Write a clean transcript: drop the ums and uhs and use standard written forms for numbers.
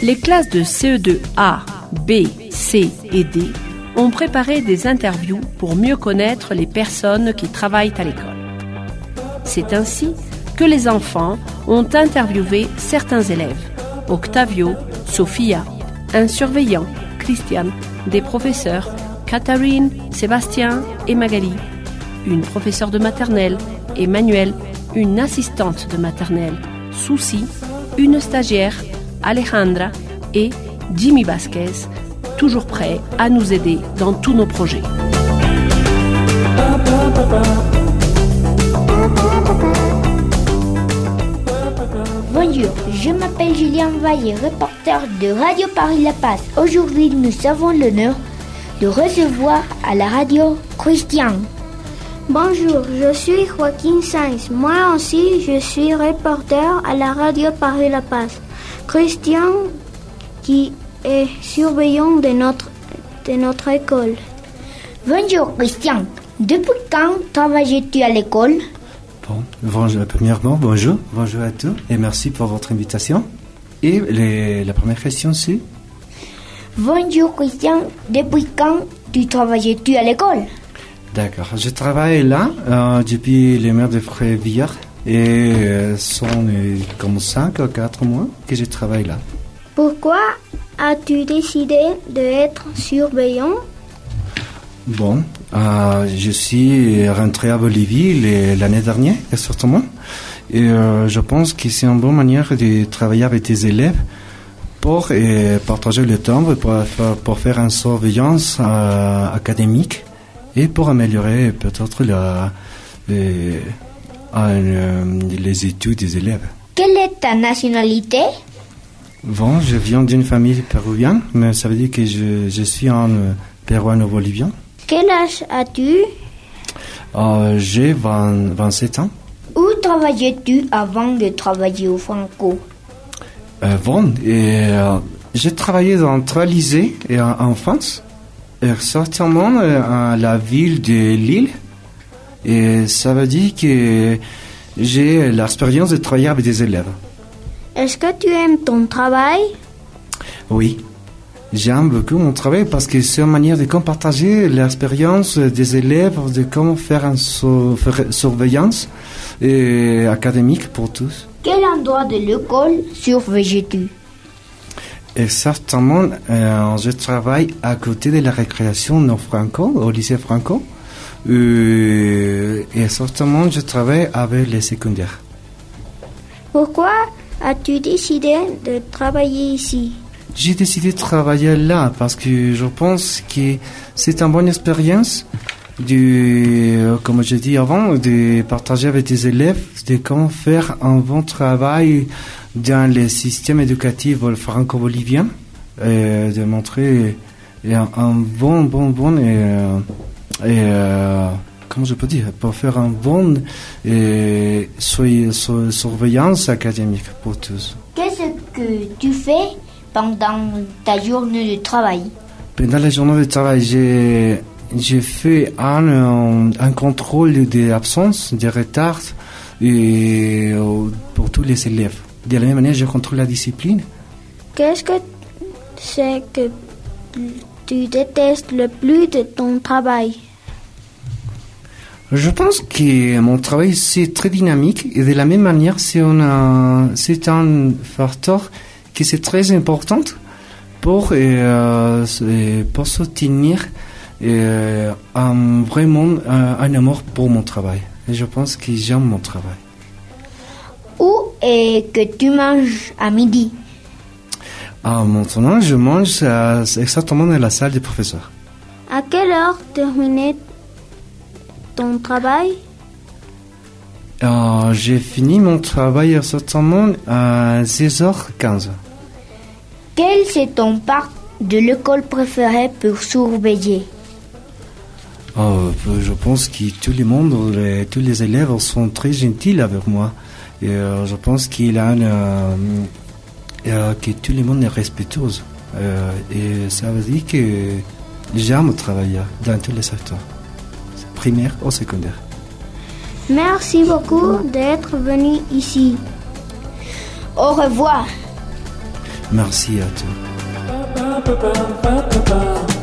Les classes de CE2A, B, C et D ont préparé des interviews pour mieux connaître les personnes qui travaillent à l'école. C'est ainsi que les enfants ont interviewé certains élèves, Octavio, Sofia, un surveillant, Christian, des professeurs, Catherine, Sébastien et Magali, une professeure de maternelle, Emmanuel, une assistante de maternelle, Susi, une stagiaire, Alejandra et Jimmy Vasquez, toujours prêt à nous aider dans tous nos projets. Bonjour, je m'appelle Julien Valle, reporter de Radio Paris La Paz. Aujourd'hui, nous avons l'honneur de recevoir à la radio Christian. Bonjour, je suis Joaquin Sainz. Moi aussi, je suis reporter à la radio Paris La Paz. Christian, qui est surveillant de notre école. Bonjour Christian, depuis quand travailles-tu à l'école? Premièrement, bonjour à tous et merci pour votre invitation. Et la première question, c'est? Bonjour Christian, depuis quand travailles-tu à l'école? D'accord, je travaille là depuis les mois de février et sont comme 5 ou 4 mois que je travaille là. Pourquoi as-tu décidé d'être surveillant? Bon, je suis rentré à Bolivie l'année dernière, exactement. Et je pense que c'est une bonne manière de travailler avec tes élèves pour partager le temps, pour faire une surveillance académique et pour améliorer peut-être les études des élèves. Quelle est ta nationalité? Bon, je viens d'une famille péruvienne, mais ça veut dire que je suis un péruano-bolivien. Quel âge as-tu? J'ai 27 ans. Où travaillais-tu avant de travailler au Franco? J'ai travaillé dans 3 lycées en France, certainement à la ville de Lille. Et ça veut dire que j'ai l'expérience de travailler avec des élèves. Est-ce que tu aimes ton travail? Oui, j'aime beaucoup mon travail parce que c'est une manière de partager l'expérience des élèves, de comment faire une surveillance académique pour tous. Quel endroit de l'école surveilles-tu? Exactement, je travaille à côté de la récréation Franco, au lycée Franco. Et certainement, je travaille avec les secondaires. Pourquoi as-tu décidé de travailler ici? J'ai décidé de travailler là parce que je pense que c'est une bonne expérience comme je dis avant, de partager avec des élèves de comment faire un bon travail dans le système éducatif franco-bolivien et de montrer un bon comment je peux dire, pour faire un bon surveillance académique pour tous. Qu'est-ce que tu fais pendant ta journée de travail? Pendant la journée de travail, j'ai fait un contrôle des absences, des retards pour tous les élèves. De la même manière, je contrôle la discipline. Qu'est-ce que c'est que tu détestes le plus de ton travail? Je pense que mon travail, c'est très dynamique et de la même manière, c'est un facteur qui est très important pour soutenir vraiment un amour pour mon travail. Et je pense que j'aime mon travail. Où est-ce que tu manges à midi? Maintenant, je mange exactement dans la salle des professeurs. À quelle heure termines ton travail? J'ai fini mon travail exactement à 16h15. Quel est ton part de l'école préférée pour surveiller? Je pense que tout le monde, tous les élèves sont très gentils avec moi. Et je pense que tout le monde est respectueux. Et ça veut dire que j'aime travailler dans tous les secteurs, primaire ou secondaire. Merci beaucoup d'être venu ici. Au revoir. Merci à tous.